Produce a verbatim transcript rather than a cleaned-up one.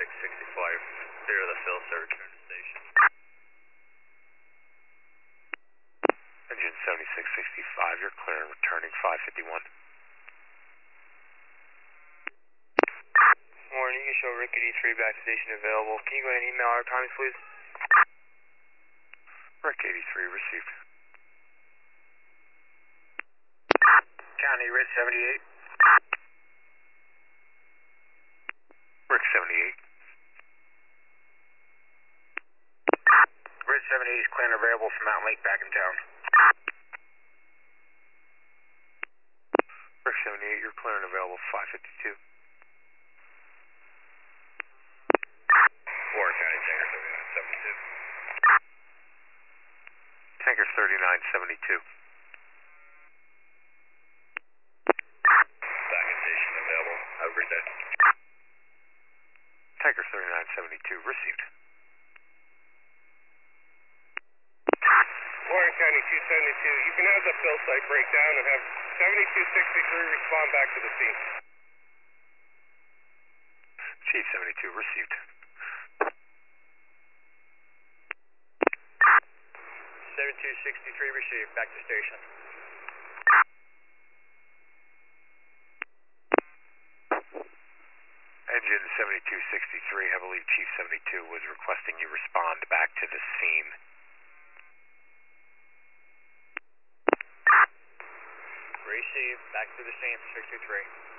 sixty-five, clear the fill, sir, return to station. Engine seventy-six sixty-five, you're clear and returning five fifty-one. Morning, you can show Rick eighty-three back to station available. Can you go ahead and email our times, please? Rick eighty-three received. County, Rick seventy-eight. Rick seventy-eight. Rick seventy-eight is clear and available from Mountain Lake back in town. Rick seventy-eight, you're clear and available five fifty-two. Warren County, Tanker thirty-nine seventy-two. Tanker thirty-nine seventy-two. Back in station available. Have a great day. Tanker thirty-nine seventy-two received. Warren County two seventy-two, you can have the fill site breakdown and have seventy-two sixty-three respond back to the scene. Chief seventy-two received. seventy-two sixty-three received, back to station. Engine seventy-two sixty-three, I believe Chief seventy-two was requesting you respond back to the scene. Received, back to the scene for six two three.